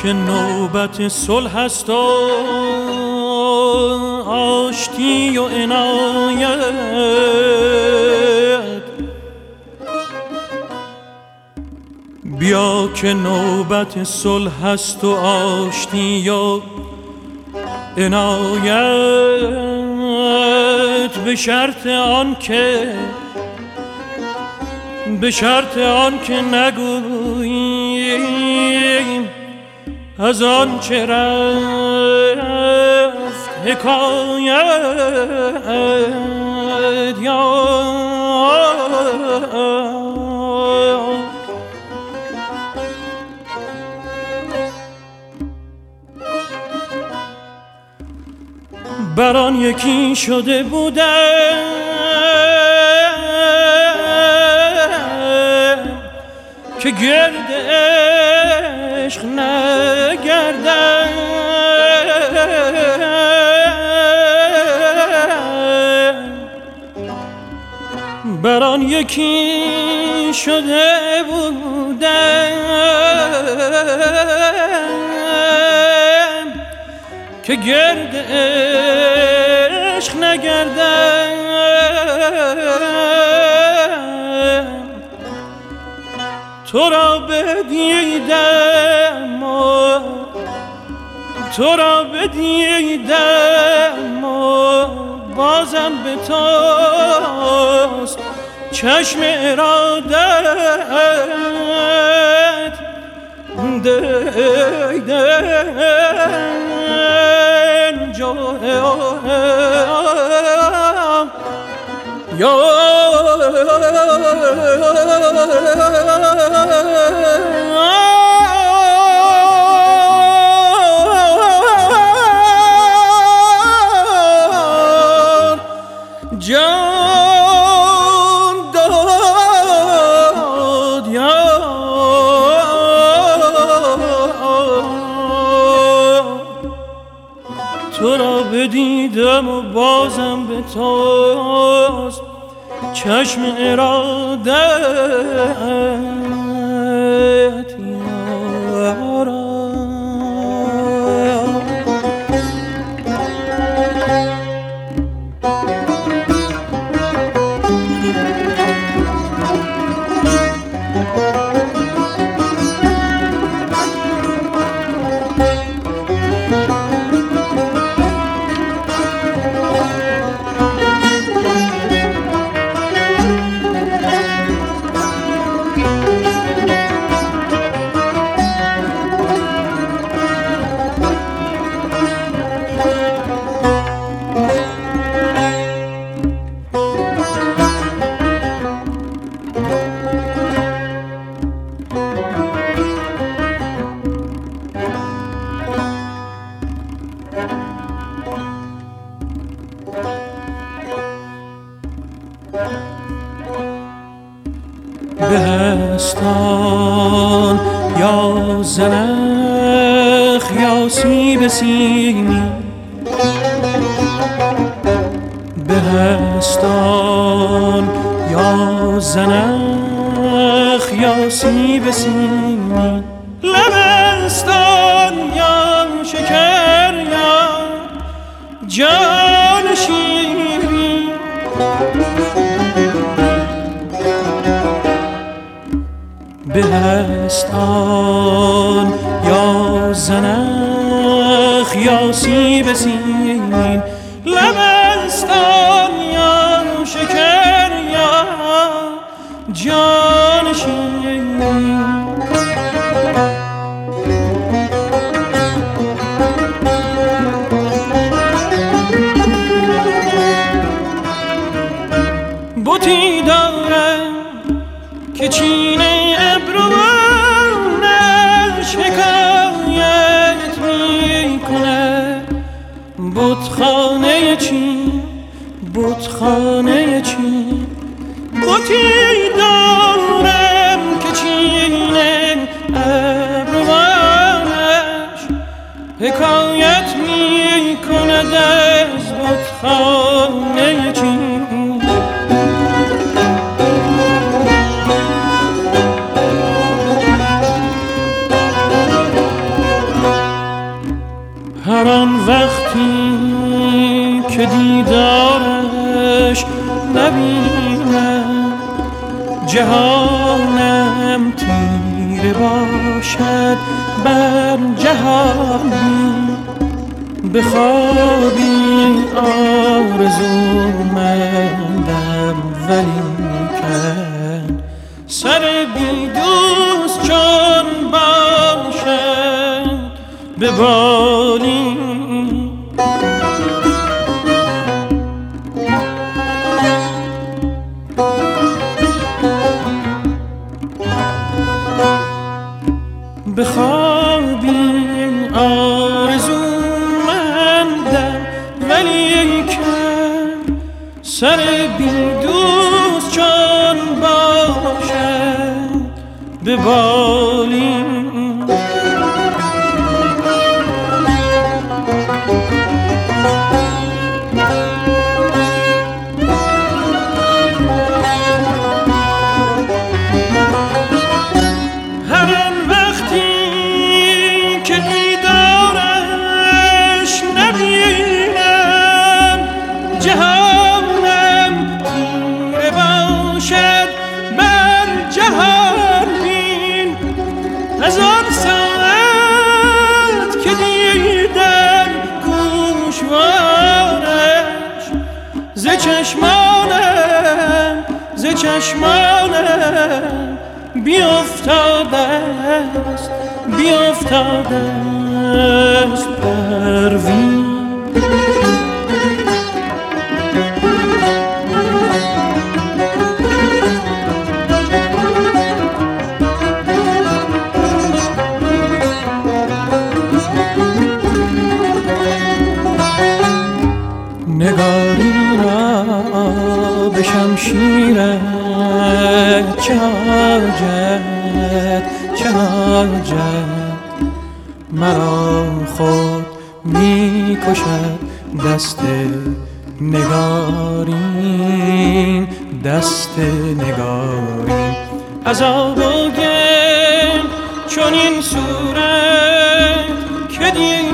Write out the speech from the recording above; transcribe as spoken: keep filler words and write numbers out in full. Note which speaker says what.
Speaker 1: که نوبت صلح است و آشتی و عنایت، بیا که نوبت صلح است و آشتی و عنایت، به شرط آن که به شرط آن که نگوییم از آن چه رفت حکایت. یا بران یکی شده بودم که گرد عشق نگردم، بران یکی شده بودم که گرد عشق نگردم. تو را بدیدم و تو را بدیدم و بازم به توست چشم ارادت. دیدن جوه یا جان داد یا تو را بدیدم و بازم به توست چشم ارادت. یارا بهستان یا زنخ یا سیب سیمی، بهستان یا زنخ یا سیب سیمی، لبستان یا شکر یا جان شیرین، بهستان یا زنخ یا سیب سیمین، لبستان یا شکر یا جان شیرین. بوتی دارم که چینه ابروانش حکایت میکنه، بتخانه چین بتخانه چین. بوتی دارم که چینه ابروانش حکایت میکنه از بتخانه چین. نبینم، جهانم تیره باشد بر جهانی. به خوابی آرزومندم ولیکن سر بی دوست چون باشد به بالین. به خوابی آرزومندم ولیکن سر بی دوست چون باشد به بالین. از آن ساعت که دیدم گوشوارش ز چشمانم ز چشمانم بیافتاده است بیافتاده است پروین. نگاری را به شمشیرت چه حاجت چه حاجت، مرا خود می کشد دست نگارین دست نگارین. عذاب و گل چون این صورت که دید